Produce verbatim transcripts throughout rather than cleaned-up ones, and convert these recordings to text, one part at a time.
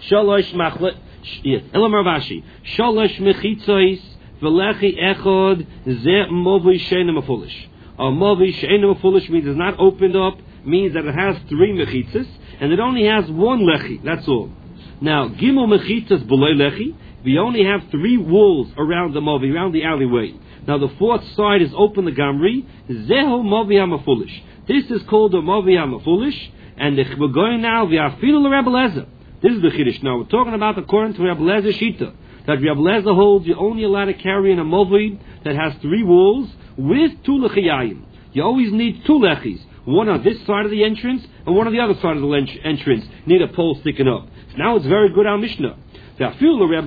Shalosh machle. Elamar Vashi. Shalosh mechitzois v'lechi echod ze movi she'enim afulish. A movi she'enim afulish means it's not opened up, means that it has three mechitzas, and it only has one lechi. That's all. Now, gimel mechitzas b'loy lechi. We only have three walls around the movi, around the alleyway. Now the fourth side is open the gamri. Zeho movi hamafulish. This is called a movi hamafulish, and the, we're going now v'afilu l'Rebbe Lezer. This is the chiddush. Now we're talking about according to Rebbe Lezer shita, that Rebbe Lezer holds you're only allowed to carry in a movi that has three walls with two lechiyayim. You always need two lechis, one on this side of the entrance and one on the other side of the entrance. You need a pole sticking up. So now it's very good on Mishnah. When the Rebbe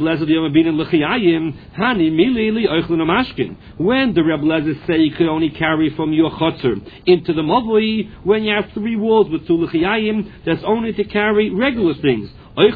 Lezer say you could only carry from your chutzner into the mavli, when you have three walls with two lechiyayim, that's only to carry regular things. But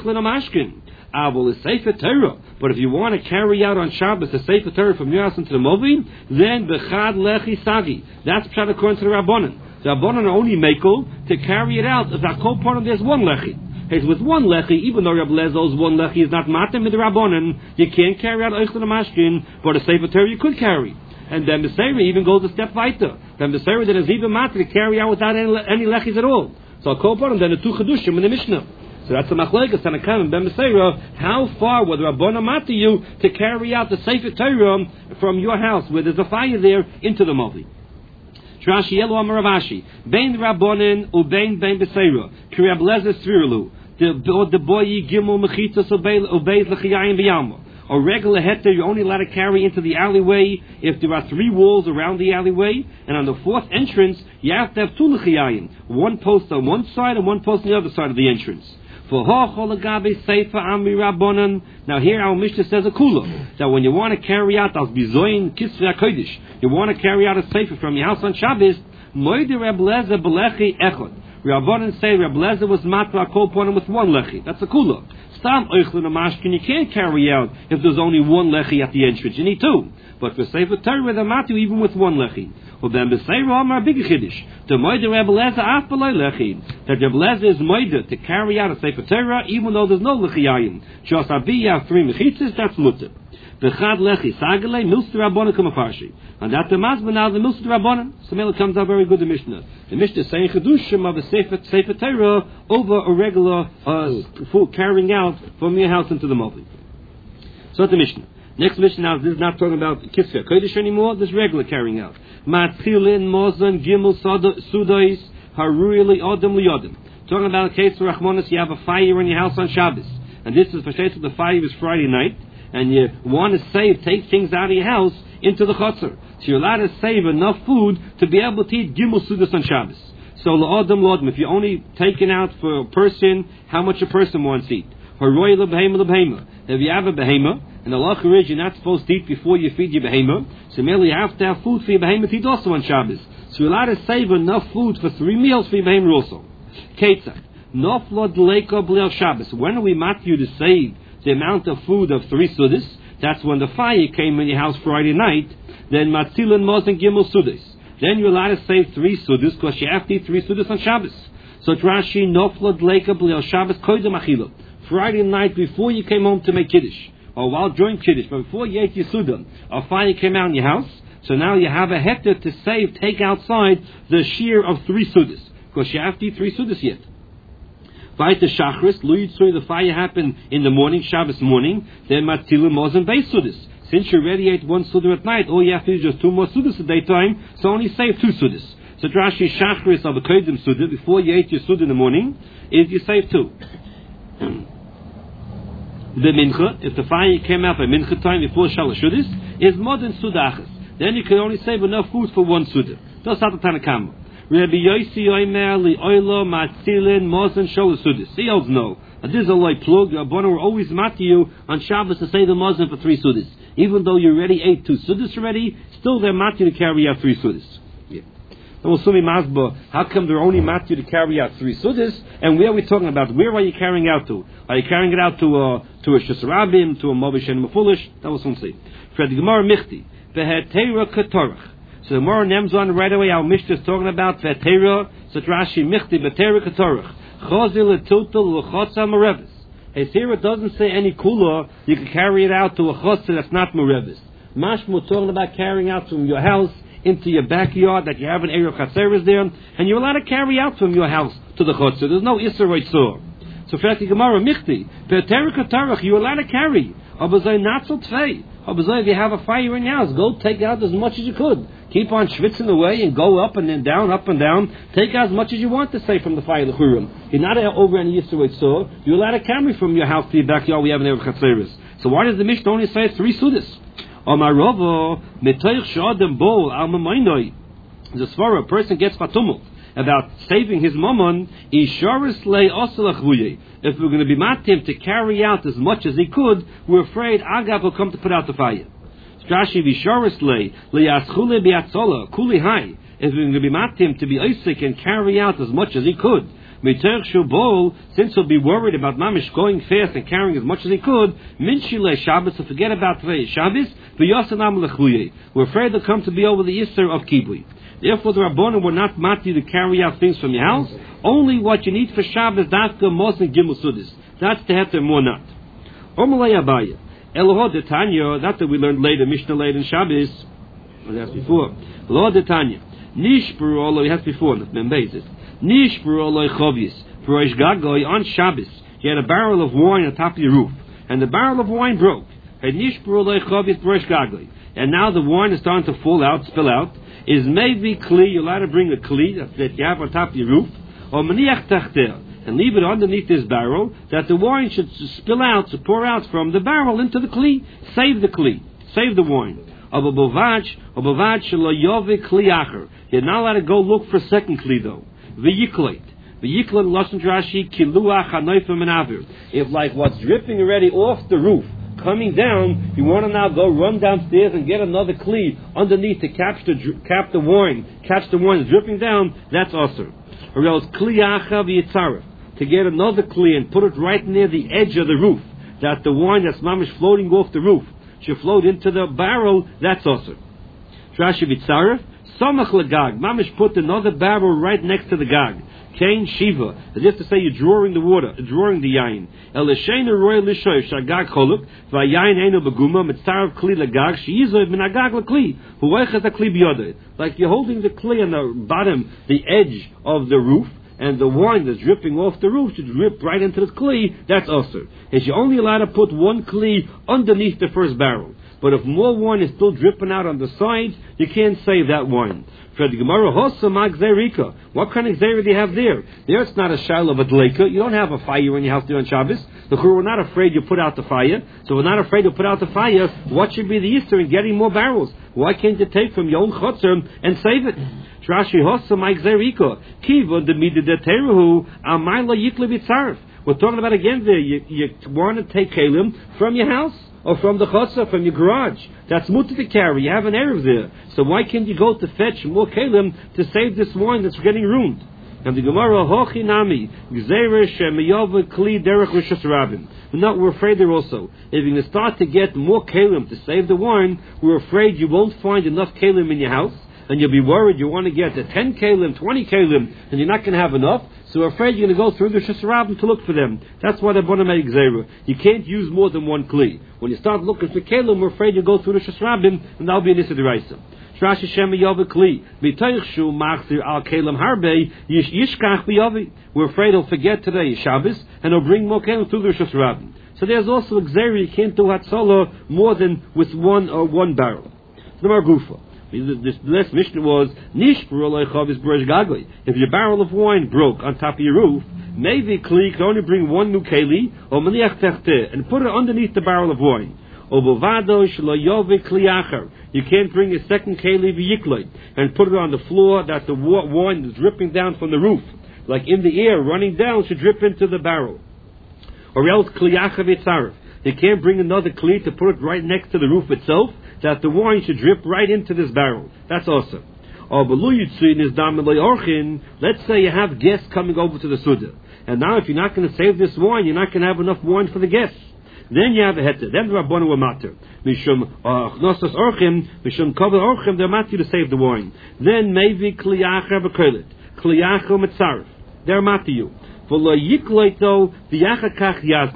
if you want to carry out on Shabbos the Sefer Torah from your house into the mavli, then bechad lechi sagi. That's pshat according to the Rabbanan. The Rabbanan are only makel to carry it out. As a co-part of there's one lechi. It's with one lechi, even though Rebbe Lezer's one lechi is not matem with the Rabbanan, you can't carry out Eichel Mashkin, but a Sefer Torah you could carry. And then the Beseira even goes a step weiter. Then the Beseira that is even matem to carry out without any, any lechis at all. So I'll call upon him then the two Chedushim in the Mishnah. So that's the Machlekes Tanakam and Ben Beseira. How far would the Rabbanan matem you to carry out the Sefer Torah from your house where there's a fire there into the Mavi? Rashi Yelo Amar Ravashi Bein Rabbanan ubein Bein Beseira Ki Rebbe Lezer Svirlu. The the boy gimel mechitzas obeys lechiyayim b'yalma. A regular heter you're only allowed to carry into the alleyway if there are three walls around the alleyway, and on the fourth entrance you have to have two lechiyayim, one post on one side and one post on the other side of the entrance. For hachol agabe seifa amri rabbanan. Now here our Mishnah says a kula that when you want to carry out as bizoyin kisvei hakodesh, you want to carry out a seifa from your house on Shabbos, moide Rebbe Lezer b'lechi echad. Rabbanan say Rebbe Lezer was matra kol ponim with one lechi. That's a kula. Stam oichlin amashkin you can't carry out if there's only one lechi at the entrance. You need two. But for Sefer Torah the matu even with one lechi. Well then b'seira amar big chiddush. The moide Rebbe Lezer af b'loy lechi. That Rebbe Lezer is moide to carry out a Sefer Torah even though there's no lechiyayim. Just abiyah three mechitzas, that's mutter. Bechad lechi sagale milster rabbanan kamafarshi. And that the mazman now the milster rabbanan. So it comes out very good the Mishnah. The Mishnah is saying chedushim of a sefer sefer Torah over a regular uh, full carrying out from your house into the mavli. So that's the Mishnah. Next Mishnah now this is not talking about kisvei kodesh anymore. This is regular carrying out. Matzilin mozan gimel sudois haruyli adam liyadim. Talking about a case where Rachmanis you have a fire in your house on Shabbos, and this is for sure the fire is Friday night. And you want to save, take things out of your house into the chutzner. So you're allowed to save enough food to be able to eat gimel sudas on Shabbos. So la'adam la'adam, if you're only taking out for a person, how much a person wants to eat. Haroy l'behema l'behema. If you have a behema, and the halacha is you're not supposed to eat before you feed your behema, so merely you have to have food for your behema to eat also on Shabbos. So you're allowed to save enough food for three meals for your behema also. Ketzach. Noflod leika b'leil Shabbos. When are we mat you to save the amount of food of three sudas? That's when the fire came in your house Friday night. Then matzilin mozen gimel sudas. Then you're allowed to save three sudas because you have to eat three sudas on Shabbos. So Rashi noflod leika b'leil Shabbos koydem achila. Friday night before you came home to make kiddush, or while during kiddush, but before you ate your suda, a fire came out in your house. So now you have a hectare to save. Take outside the shear of three sudas because you have to eat three sudas yet. Vaita Shachris, Lu Yitzuri, the fire happened in the morning, Shabbos morning, then Matzilim Mozen Beis Sudas. Since you already ate one Suda at night, all you have to do is just two more Sudas at daytime, so only save two Sudas. So Drashi Shachris of a Kodim Suda, before you ate your Suda in the morning, is you save two. The Mincha, if the fire came out by Mincha time before Shalosh Sudas, is modern Sudachas. Then you can only save enough food for one Suda. That's not the Tanakama. Rabbi Yossi Omer li oilo matzilin mozen sholasudis. He holds no. And this is a like plug. Rabbanan were always mat you on Shabbos to say the mozen for three sudis. Even though you already ate two sudis already, still they're mat you to carry out three sudis. Yeah. Now we'll sumi masba. How come they're only mat you to carry out three sudis? And where are we talking about? Where are you carrying out to? Are you carrying it out to a to a shesarabim, to a movish and mafulish? That was something. Fred Gemara Michti behetera katorach. So the Gemara names on right away. Our Mishnah is talking about Vetera, Satrashi Michti Vetera Katorach Chazil Etiltal L'Chotza Marevis. Hey, here it doesn't say any kula. You can carry it out to a chotzer that's not murevis. Mashma talking about carrying out from your house into your backyard, that you have an area of chatzeres there, and you're allowed to carry out from your house to the chotzer. There's no isser reitzor. So, for the Gemara, michti, pe'terika tarach, you're allowed to carry. Abazai not so tvei. Abazai, if you have a fire in your house, go take out as much as you could. Keep on schwitzing away and go up and then down, up and down. Take out as much as you want to say from the fire lechurim. You're not over any isser reitzor. You're allowed to carry from your house to your backyard. We have an area of chatzeres. So why does the Mishnah only say three sudas? Omarova metoich shadem bol al mamaynoi. The svara, a person gets fatumul about saving his mammon. Isharis lei osalachvuye. If we're going to be matim to carry out as much as he could, we're afraid Agab will come to put out the fire. Rashi visharis lei leyaschule biatzola kuli hai. If we're going to be matim to be Isaac and carry out as much as he could. Since he'll be worried about mamish going fast and carrying as much as he could, minshile Shabbos, to forget about today Shabbos, we're afraid they'll come to be over the Isser of Kibui. Therefore, the Rabbanim were not mati to carry out things from your house. Only what you need for Shabbos, dafka mos and gimel sudis. That's the heter more not. Omalei Abaya, Eloho de Tanya. That that we learned later, Mishnah later in Shabbos. Well, that's before. Eloho de Tanya. Nishbru olo. He has before. Membeizes. Nishbru olo chovis. For Rosh Gagoi on Shabbos, you had a barrel of wine on top of your roof, and the barrel of wine broke. And Nishbru olo chovis Rosh Gagoi. And now the wine is starting to fall out, spill out. Is maybe kli, you're allowed to bring a kli that you have on top of your roof, or maniach tachter, and leave it underneath this barrel, that the wine should spill out, to pour out from the barrel into the kli. Save the kli, save the wine. You're not allowed to go look for second kli though. V'yikleit. V'yikleit lashon Rashi kiluach hanoifim menavir. If like what's dripping already off the roof, coming down, you want to now go run downstairs and get another kli underneath to catch the cap the wine, catch the wine dripping down. That's also. Or else kliacha v'yitzaref, to get another kli and put it right near the edge of the roof, that the wine that's mamish floating off the roof should float into the barrel. That's also. Rashi v'yitzaref samach legag, mamish put another barrel right next to the gag. Kain Shiva, as if to say you're drawing the water, drawing the yain. El Esheinu Roy Lishoy Shagag Choluk, Vayain Eino Beguma, Mitzarav Kli Lagag, Sheizov Minagag Lakli, who weiches a Kli Biyodeh. Like you're holding the Kli on the bottom, the edge of the roof, and the wine that's dripping off the roof should drip right into the Kli. That's also. And you're only allowed to put one Kli underneath the first barrel. But if more wine is still dripping out on the sides, you can't save that wine. For the Gemara, what kind of gzera do you have there? There it's not a shail of a dleika. You don't have a fire in your house there on Shabbos. The we're not afraid you put out the fire. So we're not afraid to put out the fire. What should be the Easter in getting more barrels? Why can't you take from your own chotzer and save it? Rashi hossa my gzerika. Kiva the midadeteruhu amayla yikle bitzarf. We're talking about again there. You, you want to take kalim from your house or from the chotzer, from your garage. That's mutter to carry. You have an erev there. So why can't you go to fetch more kalim to save this wine that's getting ruined? And the Gemara, hochi nami, gzera shemiyova kli derech rishus rabim. No, we're afraid there also. If you're going to start to get more kalim to save the wine, we're afraid you won't find enough kalim in your house. And you'll be worried you want to get the ten kalim, twenty kalim, and you're not going to have enough. So we're afraid you're going to go through the Shasarabim to look for them. That's why they're going to make Gzeira. You can't use more than one Kli. When you start looking for Kalim, we're afraid you'll go through the Shasarabim, and that'll be an Issa D'Raisa. Shrashi Shema Yova Kli. B'toichshu machzir al Kalim harbe yishkach b'yovi. We're afraid he'll forget today Shabbos, and he'll bring more Kalim through the Shasarabim. So there's also a Gzeira. You can't do Hatzalah more than with one or one barrel. The Margufa. This last Mishnah was if your barrel of wine broke on top of your roof, maybe Kli can only bring one new Keli or maniach techteh and put it underneath the barrel of wine. You can't bring a second Keli v'yikleit and put it on the floor that the wine is dripping down from the roof, like in the air running down should drip into the barrel. Or else Kliyacha v'tzaref. You can't bring another Kli to put it right next to the roof itself, that the wine should drip right into this barrel. That's awesome. Let's say you have guests coming over to the Suda. And now if you're not going to save this wine, you're not going to have enough wine for the guests. Then you have a heter. Then the Rabbanu were matter. Mishum nosas orchim, mishum kovel orchim, they're matter to save the wine. Then maybe kliyacha b'kolet, kliyacha mitzaref. They're matter you. V'lo yikleit though v'yachakach yasmin.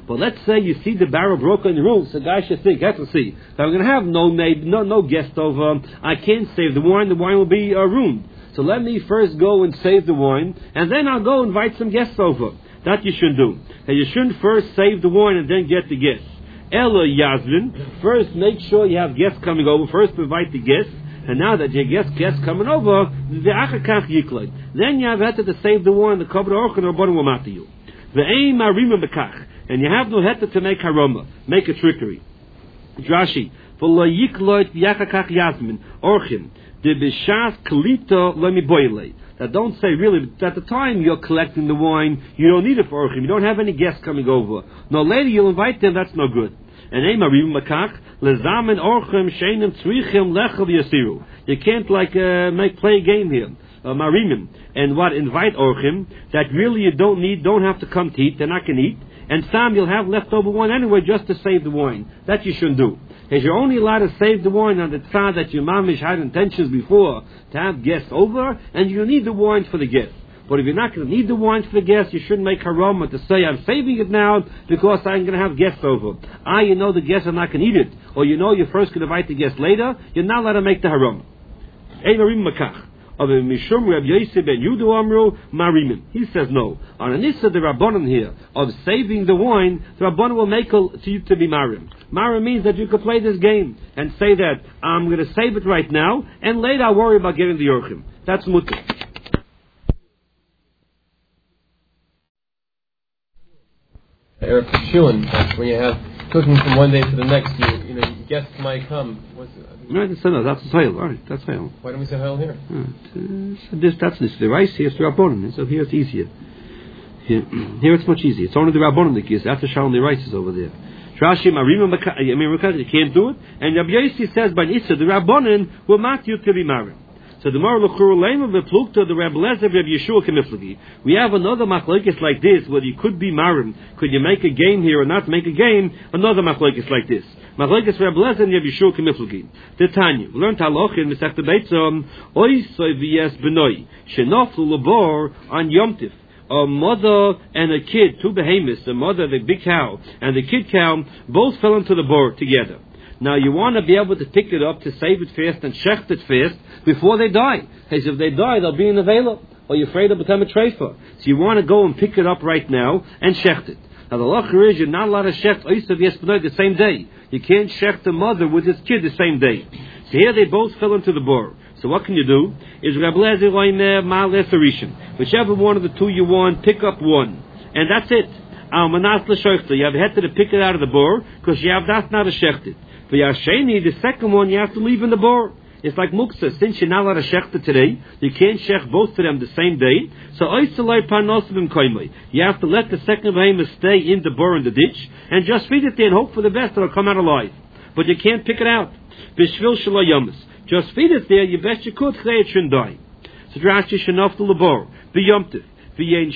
But let's say you see the barrel broken in the room, so guys should think, let's see, if I'm going to have no no no guest over, I can't save the wine, the wine will be uh, ruined. So let me first go and save the wine, and then I'll go invite some guests over. That you shouldn't do. And you shouldn't first save the wine and then get the guests. Ella Yazmin, first make sure you have guests coming over, first invite the guests, and now that you get guests coming over, then you have had to save the wine, the cover orch and Rabbanan will matter you. The aim arima bekach, and you have no heter to make haroma, make a trickery. Drashi, v'lo yikloit yakakach yazmin orchim de b'shas kalito lemi boile. That don't say really at the time you're collecting the wine, you don't need it for orchim. You don't have any guests coming over. No, later you'll invite them. That's no good. And aim arima bekach lezamen orchim shenim tzrichim lechel yasiru. You can't like uh, make play a game here. Uh, marimim, and what invite orchim that really you don't need, don't have to come to eat, they're not going to eat, and some you'll have leftover wine anyway just to save the wine. That you shouldn't do. Because you're only allowed to save the wine on the tzad that your mamish had intentions before to have guests over, and you need the wine for the guests. But if you're not going to need the wine for the guests, you shouldn't make haroma to say I'm saving it now because I'm going to have guests over. Ah, you know the guests are not going to eat it, or you know you're first going to invite the guests later. You're not allowed to make the haroma. Ein marim makach. Of Mishum Reb Yosef ben Yudu Amru Marimim. He says no. On Anissa the Rabbanon here of saving the wine, the Rabbanon will make to you to be Marim. Marim means that you could play this game and say that I'm going to save it right now, and later I'll worry about getting the Yorchim. That's mutter. Eric Shulin, when you have cooking from one day to the next, you, you know, guests might come. What's it? Right, that's no, that's Hale. All right, that's Hale. Why don't we say Hale here? Uh, so this, that's this. The rice here is the Rabbanon, so here it's easier. Here, here it's much easier. It's only the Rabbanon that gives. After Shalom, the rice is over there. Rashi, Marim, you can't do it. And Rabbi Yossi says by Nissa, the Rabbanon will not you to be married. So the Mar L'Chur Lema v'Plukta, the Rabbi Lezer, Rabbi Yeshua Kemiflagi. We have another machlokes like this, whether you could be marim, could you make a game here or not make a game? Another machlokes like this. Machlokes Rabbi Lezer and Rabbi Yeshua Kemiflagi. The Tanya, we learned halach in Masechta Beitzom, Oisoi v'Yes Benoi, Shenoflu Labor on Yom Tif. A mother and a kid, two behemoths, the mother, the big cow, and the kid cow, both fell into the board together. Now you want to be able to pick it up to save it fast and shecht it fast before they die. Because if they die, they'll be in the vela, or you're afraid they'll become a treifa. So you want to go and pick it up right now and shecht it. Now the lacher is you're not allowed to shecht oisav yespanoy the same day. You can't shecht the mother with his kid the same day. So here they both fell into the bore. So what can you do? Is Reb Lezer loyme mal esarishin. Whichever one of the two you want, pick up one, and that's it. Al manas l'shochta. You have had to pick it out of the bore because you have that's not a shechted. For Yasheni, the second one you have to leave in the bore. It's like muksa. Since you're not allowed to shechta today, you can't shech both of them the same day. So oisalei panosivim koimei. You have to let the second behemoth stay in the bore in the ditch and just feed it there and hope for the best it'll come out alive. But you can't pick it out. Bishvil shelo yomis. Just feed it there. You best you could. Chay it shouldn't die. So drashi shenof the labor b'yomtiv. You're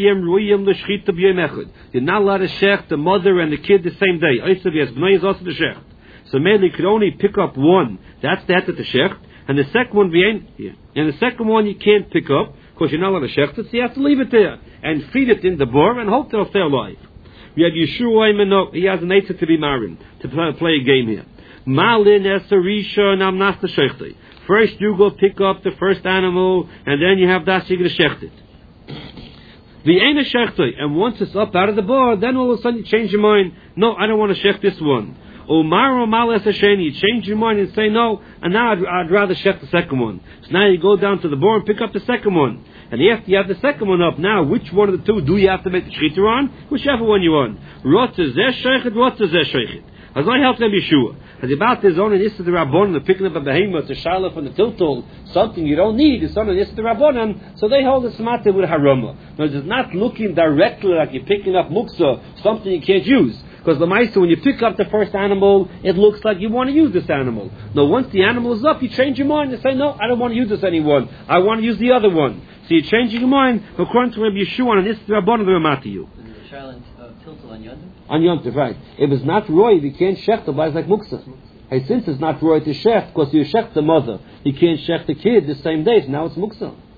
not allowed to shech the mother and the kid the same day. Oisav yes, b'nai is also the shech. So mainly you could only pick up one. That's the heter to shecht. And the second one, yeah. And the second one you can't pick up because you're not allowed to shecht it. So you have to leave it there and feed it in the bore and hope they'll stay alive. We have Yeshua. He has an answer to be married to play, play a game here. Malin esarisha namnas the shechte. First you go pick up the first animal, and then you have that you're going to shecht it. The ain't a shechte, and once it's up out of the bore, then all of a sudden you change your mind. No, I don't want to shecht this one. Omar Malas Hasheni, you change your mind and say no, and now I'd, I'd rather shech the second one. So now you go down to the bore and pick up the second one. And after you have the second one up, now which one of the two do you have to make the shechita on? Whichever one you want. Rotza zeh sheichet, rotza zeh sheichet. As I help them Yeshua. As about his own and Issa the Rabbanon, the picking up a behemoth, the shalaf from the tiltul, something you don't need, is on Issa the Rabbanon, so they hold the smata with haroma. Now it's not looking directly like you're picking up muksa, something you can't use. Because the Maisa, when you pick up the first animal, it looks like you want to use this animal. Now, once the animal is up, you change your mind and say, no, I don't want to use this anymore. I want to use the other one. So you're changing your mind according to Rabbi Yeshua and Isra Rabbanon Ramatiyu. The silent uh, tiltal on Yontif? On Yontif, right. If it's not roy, you can't shech the boy, it's like muksa. Hey, since it's not roy to shech, because you shech the mother, you can't shech the kid the same day, so now it's muksa.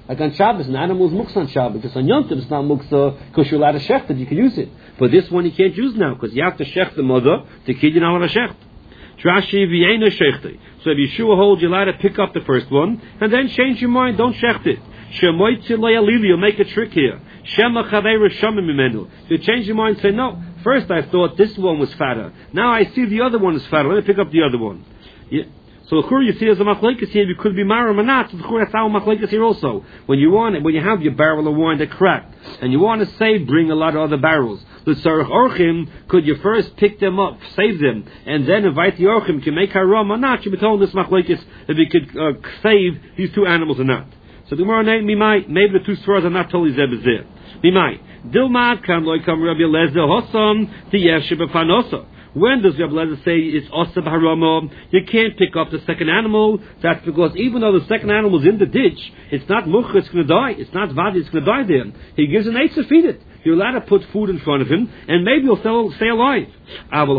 Like on Shabbos, an animal is muksa on Shabbos. Just on Yom Tov, it's not muksa because you're allowed to shecht it. You can use it. But this one you can't use now because you have to shecht the mother. The kid you're not allowed to shecht. Trashi v'yena shechti. So if Yeshua holds, you're allowed to pick up the first one and then change your mind. Don't shecht it. Shemoitzi loyalili. You'll make a trick here. Shema chaveira shamim mimenu. You change your mind and say, no, first I thought this one was fatter. Now I see the other one is fatter. Let me pick up the other one. Yeah. So the you see there's a machlekes here. You could be maram or not. So the that's how machlekes here also. When you want it, when you have your barrel of wine that cracked, and you want to save, bring a lot of other barrels. The tzarich orchim, could you first pick them up, save them, and then invite the orchim to make haram or not? You be told this machlekes if you could uh, save these two animals or not. So the Gemara name might maybe the two swears are not totally zebazir. Mimai dilmad kan loy kam Rabbi Eliezer hosam tiyeshe b'panosa. When does Rabbi Eliezer say it's osa b'harama? You can't pick up the second animal. That's because even though the second animal is in the ditch, it's not mucha, it's going to die. It's not vadi, it's going to die there. He gives an eight to feed it. You're allowed to put food in front of him, and maybe he'll still stay alive. But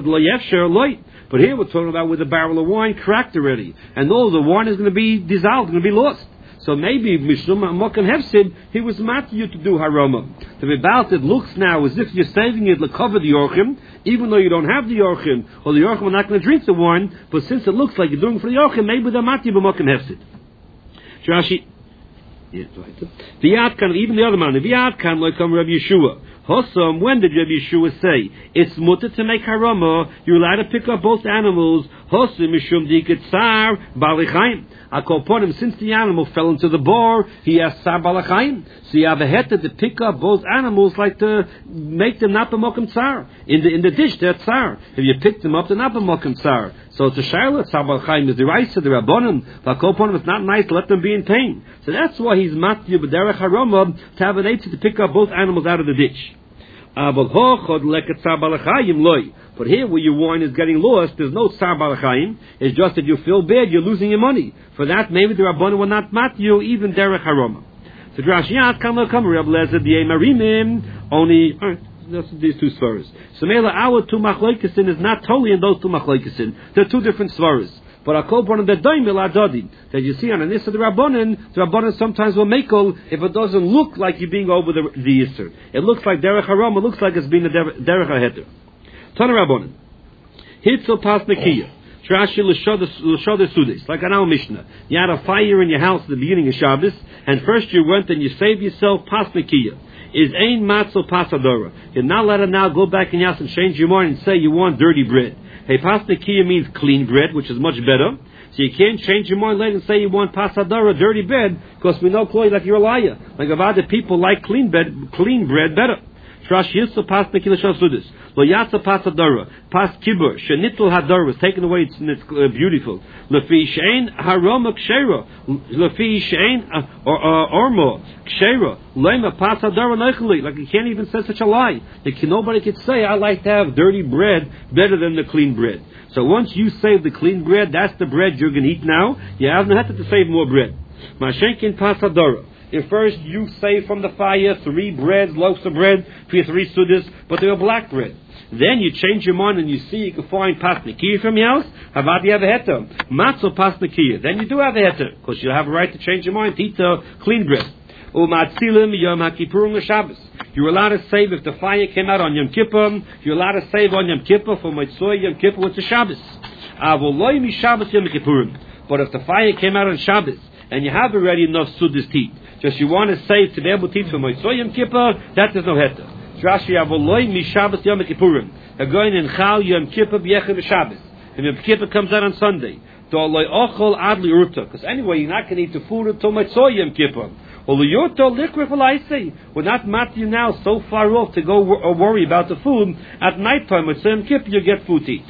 here we're talking about with a barrel of wine cracked already, and all the wine is going to be dissolved, going to be lost. So maybe Mishum Mokem Hefsid, he was mad you to do harama. The about it looks now as if you're saving it to cover the orchim, even though you don't have the orchim, or the orchim are not going to drink the wine. But since it looks like you're doing it for the orchim, maybe they're mad you Mokem Hefsid. Rashi, yes, right. V'yad kan, even the other man, v'yad kan like come Rabbi Yeshua. Hossam, when did Rabbi Yeshua say it's mutter to make harama? You're allowed to pick up both animals. Hossam mishum diket tsar balichaim. I call upon him since the animal fell into the bar. He has tsar balichaim. So you have a heter to pick up both animals, like to make them not b'mokim tsar. In the in the dish, they're tsar. If you pick them up, they're not b'mokim tsar. So it's a shayla. Tsar balichaim is the rice of the rabbonim. I call upon him. It's not nice to let them be in pain. So that's why he's matyu b'derech harama to have an eitzah to pick up both animals out of the ditch. But here where your wine is getting lost, there's no tsar balachayim. It's just that you feel bad, you're losing your money. For that, maybe the Rabbanan will not mat you, even derech harama. So Drashiyat kam lo kam Reb Lezer di'ei marimim, only, uh, that's these two svaras. So Mela, our two machlokesen is not totally in those two machlokesen. They're two different svaras. But I call one of the daimil adadi that you see on the Nissa of the Rabbanan. The Rabbanan sometimes will make all if it doesn't look like you're being over the the Yisr. It looks like derech haram. It looks like it's being a derech haheter. Tana Rabbanan. Hitzel pas nekiya. Trashi l'shoda sudis. Like an our Mishnah. You had a fire in your house at the beginning of Shabbos, and first you went and you saved yourself pas nekiya. Is ein matzo pasadora. You're not allowed to now go back in your house and change your mind and say you want dirty bread. Hey, pasnikiya means clean bread, which is much better. So you can't change your mind later and say you want pasadara, dirty bread, because we know clearly like you're a liar. Like of other people like clean bread, clean bread better. Trash yitzu pasnikiya shasudis. Lo yatsa pasadara. Pas kibur. Shenitul hadara was taken away. It's, it's uh, beautiful. Lefi shein haroma kshera. Lefi shein ormo kshera. Lema pasadara neicheli. Like you can't even say such a lie. Like nobody could say I like to have dirty bread better than the clean bread. So once you save the clean bread, that's the bread you're going to eat now. You have no to save more bread. Mashenkin pasadara. If first you save from the fire three breads, loaves of bread for your three sudas, but they were black bread. Then you change your mind and you see you can find pasnikiya from your house. How about you have a heter? Matzo pasnikiya. Then you do have a heter, because you have a right to change your mind to eat the clean bread. Umatzilim yom hakipurim l'Shabbos. You're allowed to save if the fire came out on Yom Kippur. You're allowed to save on Yom Kippur for Mitzvah Yom Kippur. It's a Shabbos. Avoloi mi Shabbos Yom Kippurim. But if the fire came out on Shabbos and you have already enough sudas to eat, just you want to save to be able to eat for Mitzvah Yom Kippur, that is no heter. Rashi avoloi mi Shabbos Yom Kippurim. They're going in Chal Yom Kippur b'yechad Shabbos. And Yom Kippur comes out on Sunday. Because anyway, you're not going to eat the food until Mitzvah Yom Kippur. We're not matching now so far off to go or worry about the food. At night time, Mitzvah Yom Kippur, you get food to eat.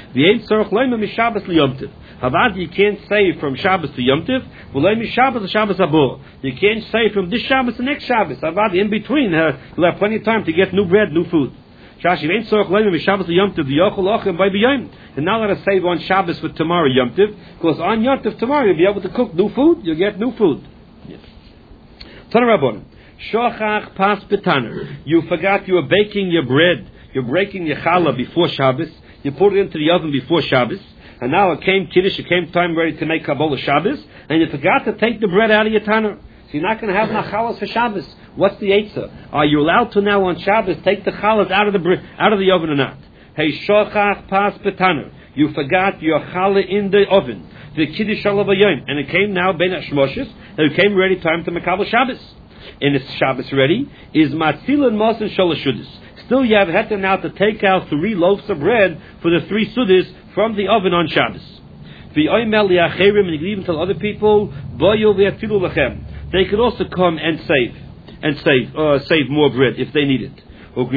Havad, you can't say from Shabbos to Yom Tiv. Shabbos to Shabbos Abur. You can't say from this Shabbos to next Shabbos. Havad, in between, uh, you'll have plenty of time to get new bread, new food. Shashi ain't so claiming Shabbos to Yom Tiv. The Yochel Ochem by B'Yom. And now let us save on Shabbos for tomorrow Yom Tiv, because on Yom Tiv tomorrow you'll be able to cook new food. You'll get new food. Yes. Tana Rabbanan. Shochach pas betaner. You forgot you were baking your bread. You're breaking your challah before Shabbos. You put it into the oven before Shabbos. And now it came Kiddush, it came time ready to make Kabbalah Shabbos, and you forgot to take the bread out of your tanner. you're not going to have nachalas for Shabbos. What's the eitzah? Are you allowed to now on Shabbos take the chalas out of the br- out of the oven or not? Hey shochach pas betaner. You forgot your challah in the oven. The kiddush alavayim, and it came now ben hashmoshes, and it came ready time to makabel Shabbos. And it's Shabbos ready. Is matzil and mos and sholosh sudis. Still, you have heter now to take out three loaves of bread for the three sudis from the oven on Shabbos. The oimel liacherim, and you can even tell other people, boyu v'yatilu lachem. They could also come and save, and save, uh, save more bread if they need it.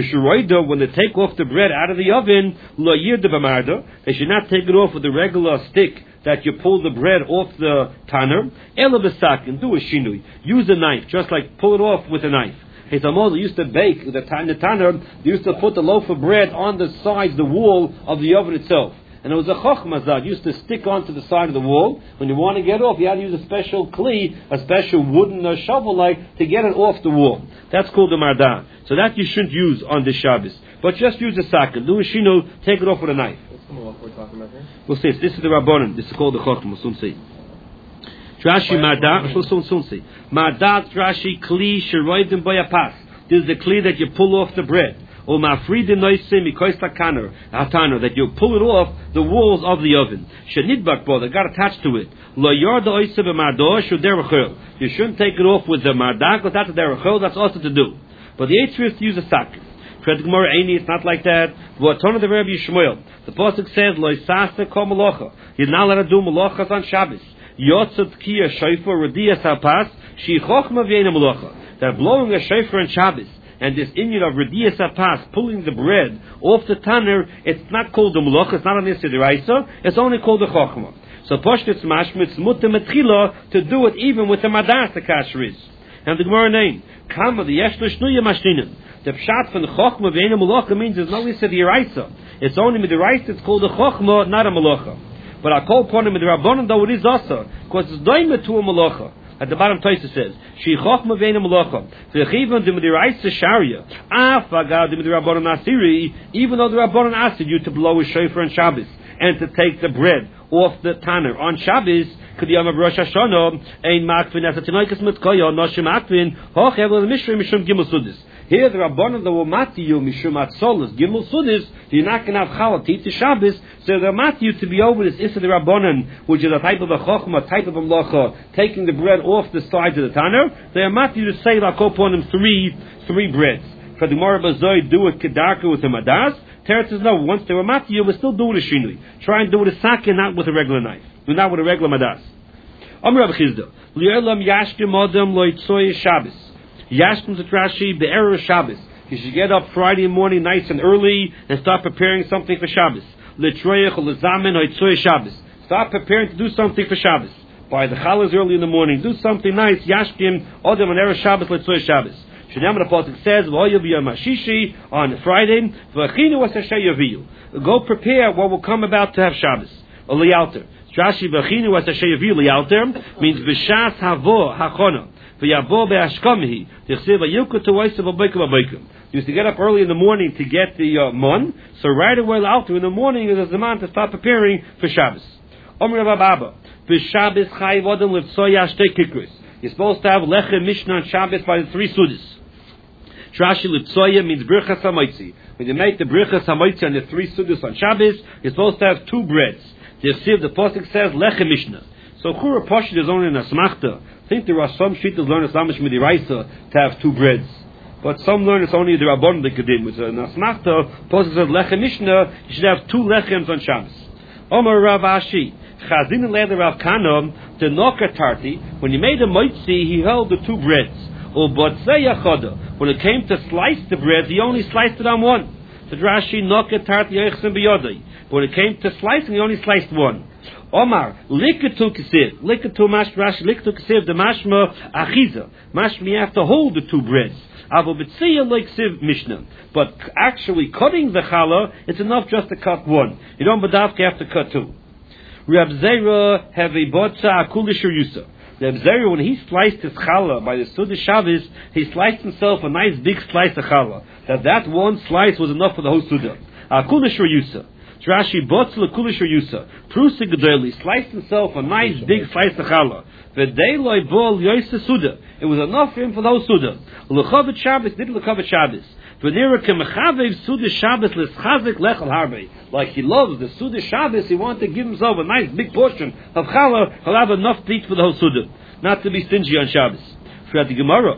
When they take off the bread out of the oven, lo yirda b'marda, they should not take it off with a regular stick that you pull the bread off the tanner. Ela b'sakin, do a shinui. Use a knife, just like pull it off with a knife. His amol used to bake the tanner. They used to put the loaf of bread on the sides, the wall of the oven itself. And it was a chokhmah that used to stick onto the side of the wall. When you want to get off, you had to use a special kli, a special wooden uh, shovel-like, to get it off the wall. That's called the mardah. So that you shouldn't use on this Shabbos. But just use a sakin. Do a shino, take it off with a knife. What's the malach we're talking about here? We'll see. This is the rabbanon. This is called the chokhmah. We'll soon see. Rashi mardah. We'll soon, soon see. Mardah Rashi kli sheroidim boyapas. This is the kli that you pull off the bread. Or mafridin noisim ikois lakaner hatano, that you pull it off the walls of the oven. Shenidbak bo, that got attached to it. Lo yorda oise b'mardo shuderachol. You shouldn't take it off with the mardah, because that's a derachol. That's also to do. But the eighth is to use a sack. Fred Gemara Eini, it's not like that. V'atonu the Rabbi Yishmael. The pasuk says lo isase kol malacha. You're not allowed to do malachas on Shabbos. Yotzat kiya shofar radiyas hapas shi chochma v'yeina malacha. That blowing a shofar on Shabbos, and this inyan of Radiyas Apas, pulling the bread off the tanner, it's not called the Mulacha, it's not an Issa D'Oraisa, it's only called the Chochmah. So Poshtitz Mashmitz Mutta Metchila, to do it even with the Madas, the Kasher is. And the Gemara name, Kama, the Yesh L'Shnuya Mashtinim. The Pshat from the Chochmah V'Eina Mulacha means there's no Issa D'Oraisa. It's only with the Raisa, it's called the Chochmah, not a Mulacha. But I call upon him with the Rabbanon, though it is also, because it's doimet to a Mulacha. At the bottom, Taisa says, "She chochma ve'ena malacha." V'chivon demidiraisa sharia. Afaga demidirabbanon asiri. Even though the Rabbanon asked you to blow a shofar on Shabbos and to take the bread off the tanner on Shabbos, could the Yom Rosh Hashanah ein makvin as a tinoikas mitkoya noshim makvin hochev l'mishrim mishum gimel sudis. Here the Rabbanon that will mati you mishum atzolas gimel sudis. You're not going to have challah to eat the Shabbos, so they're mati you to be over this issa the Rabbanon, which is a type of a chochma, type of a mlacha, taking the bread off the sides of the tanner. They're mati you to say like upon them three three breads. For the Gemara Bazoi do it kedarka with the madas. Teretz says no. Once they were mati you, will still do it a shinui. Try and do it a sakin, not with a regular knife, not with a regular madas. Amr Rav Chizda li'elam yashkim adam loitzoy Shabbos. Yashkim to Rashi be'erev Shabbos. You should get up Friday morning nice and early and start preparing something for Shabbos. L'troyech l'zamen hoitzoy Shabbos. Start preparing to do something for Shabbos. By the challahs early in the morning, do something nice. Yashkim adam on erev Shabbos l'tzoy Shabbos. Shnei the pasuk says v'hoyav yom hashishi on Friday v'achinu asashay yaviyu. Go prepare what will come about to have Shabbos. Lialter. Rashi v'achinu asashay yaviyu lialter means v'shas havo hachona. You used to get up early in the morning to get the uh, mon, so right away out in the morning is a zaman to start preparing for Shabbos. You're supposed to have lechem mishnah on Shabbos by the three sudis. Trashi lipsoya means birchas hamoitzi. When you make the birchas hamoitzi on the three sudis on Shabbos, you're supposed to have two breads. The the pasuk says lechem mishnah. So Chura Pashid is only in a smachta. I think there are some shittas learn Islamish midiraisa to have two breads, but some learn it's only the Rabban the Kedim. With an asmachta, Pasuk says lechem mishnah. You should have two lechems on Shabbos. Omar Rav Ashi Chazin leder Rav Kanom the Nokatarti. When he made a moitzi, he held the two breads. Or botzei yachoda. When it came to slice the bread, he only sliced it on one. So Rashi Nokatarti yechsim biyodai. But when it came to slicing, he only sliced one. Omar, likatu kisiv, likatu mash rash, likatu kisiv, the mashma achiza. Mashma, you have to hold the two breads. Avo b'tziyah like siv mishnah. But actually cutting the challah, it's enough just to cut one. You don't badavka have to cut two. Reb Zera have a botza akulish yusa. Reb Zera, when he sliced his challah by the Suda Shabbos, he sliced himself a nice big slice of challah. That that one slice was enough for the whole Suda. Akulish yusa. Rashi botz lekulish yusa. Prusik gedeli sliced himself a nice big slice of challah. V'dei loy bol yoyse suda. It was enough for him for the whole Suda. L'chavet Shabbos did l'chavet Shabbos. Like he loves the Suda Shabbos, he wanted to give himself a nice big portion of challah. He'll have enough to eat for the whole Suda, not to be stingy on Shabbos. Throughout the Gemara,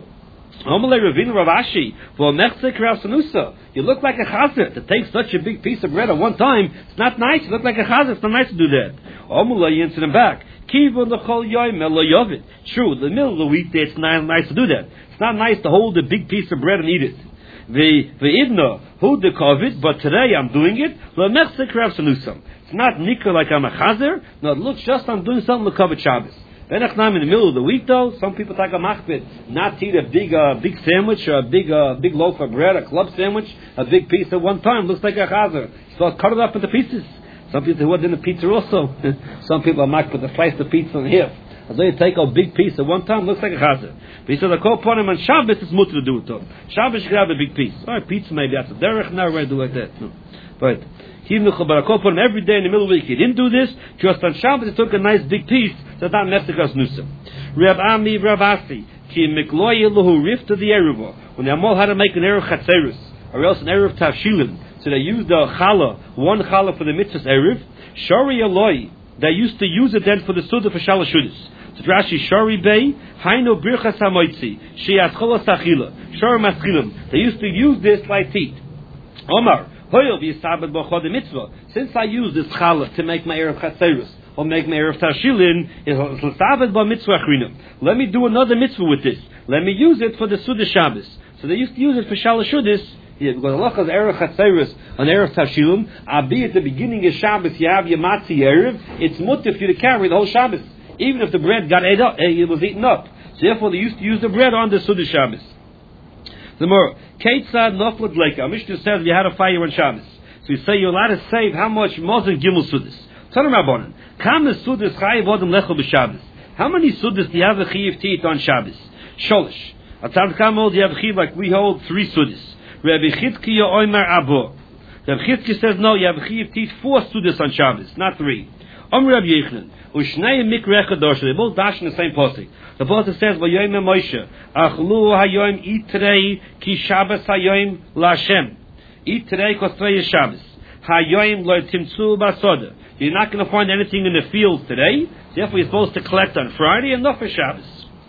you look like a chazer to take such a big piece of bread at one time. It's not nice. You look like a chazer. It's not nice to do that. You answer them back. True, in the middle of the weekday, it's not nice to do that. It's not nice to hold a big piece of bread and eat it. The the idna who the covid, but today I'm doing it. It's not nika like I'm a chazer. No, it looks just I'm doing something with covered Shabbos. Then in the middle of the week, though, some people take a machbet, not to eat a big, uh, big sandwich or a big, uh, big loaf of bread, a club sandwich, a big piece at one time. Looks like a chazer. So cut it up into pieces. Some people who are in the pizza also. Some people are machbet to slice the pizza in half. As they take a big piece at one time, looks like a chazer. But he said, I call upon him on Shabbos, it's mutter to do it, though. Shabbos, you can have a big piece. All right, pizza maybe that's a derech, now we're going to do like that. No. But, but I call upon him every day in the middle of the week. He didn't do this, just on Shabbos, he took a nice big piece, so that neftikas nusa. Reb Ami, Reb Asi, ki mikloye lahu rif to the Eruva. When they all had to make an Eruv Chatzeris, or else an Eruv Tavshilin, so they used the challah, one challah for the mitzvah's Eruv, Shari Eloi, they used to use it then for the Suda for Shalosh Shudas. So Rashi Shari Bey, Hainu Birchas HaMoitzi, Shias Cholos Achila, Shari Maschilim. They used to use this like teeth. Omar, Hoyel v'yisabed b'chod mitzvah. Since I use this challah to make my Erev Chatzeros, or make my Erev Tashilin, it's l'sabed b'mitzvah achrinam. Let me do another mitzvah with this. Let me use it for the Suda Shabbos. So they used to use it for Shalosh Shudas. Yeah, because Allah has Erev Chatzeros on Erev Tashilin. Abi at the beginning of Shabbos, you have your Matzi Erev. It's mutter for you to carry the whole Shabbos. Even if the bread got ate up, it was eaten up. So therefore, they used to use the bread on the Suda Shabbos. The more Keitzad Noflet Leika. Mishnah says you had a fire on Shabbos. So you say you're allowed to save how much Mozen Gimel Sudas. Tell them Rabbanan. Kam Sudas Chayiv Odom Lechel b'Shabbos. How many Sudas do you have a Chayiv to eat on Shabbos? Sholish. Atam Kamol, do you have a Chayiv like we hold three Sudas? Rabbi Chizkiya Oimer Abo. Rabbi Chizkiya says no, you have a Chayiv to eat four Sudas on Shabbos, not three. Om Rabbi Yechon. Ushnei Mikre Chadosh. They both dash in the same posik. The posik says, "Vayoyim Moshe, Achlu Hayoyim eat today ki Shabbos Hayoyim LaShem. Eat today because today is Shabbos. Hayoyim lo timtzu basoda. You're not going to find anything in the fields today. Therefore, you're supposed to collect on Friday and not for Shabbos."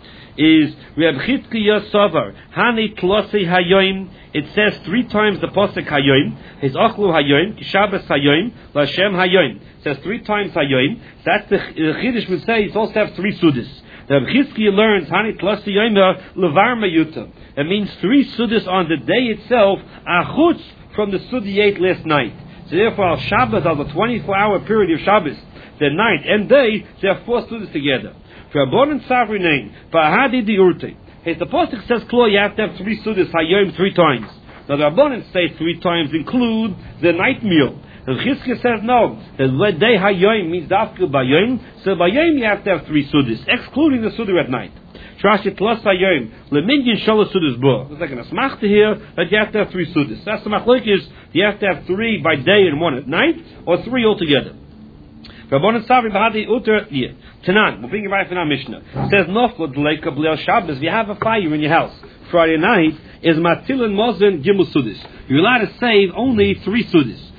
Is Reb Chizkiya Savar Hani Tlosi Hayoyim. It says three times the posik Hayoyim. His Achlu Hayoyim ki Shabbos Hayoyim LaShem Hayoyim. It says three times Hayoyim. That's the Chiddush would say. It's also have three Sudas. The Chizkiya learns Hani Tlosi Yoyim Levar Mayuta. It means three Sudas on the day itself. Achutz from the Sud he ate last night. So therefore, al Shabbos, al the twenty-four hour period of Shabbos, the night and day, they have four Sudas together. For a born and Savri name, Bahadi di Urte. Hey, the Pasuk says, Klo, you have to have three Sudas Hayoyim three times. Now the Rabbanan say three times include the night meal. The Chizkiya says no. The day Hayoyim means Dafka Bayoyim. So Bayoyim you have to have three Sudas, excluding the Suda at night. Trashi plus Hayoyim. Leminyan Shola Sudas Bo. It's like an asmachta here that you have to have three Sudas. That's the machlok is you have to have three by day and one at night, or three altogether. Rabbanan Savri Bahadi Uter yeah. Tanan, we'll bring it right from our Mishnah. It says Noflod Leika Blel Shabbos. If you have a fire in your house Friday night, is Matilin Mozen Gimel Sudas. You're allowed to save only three Sudas.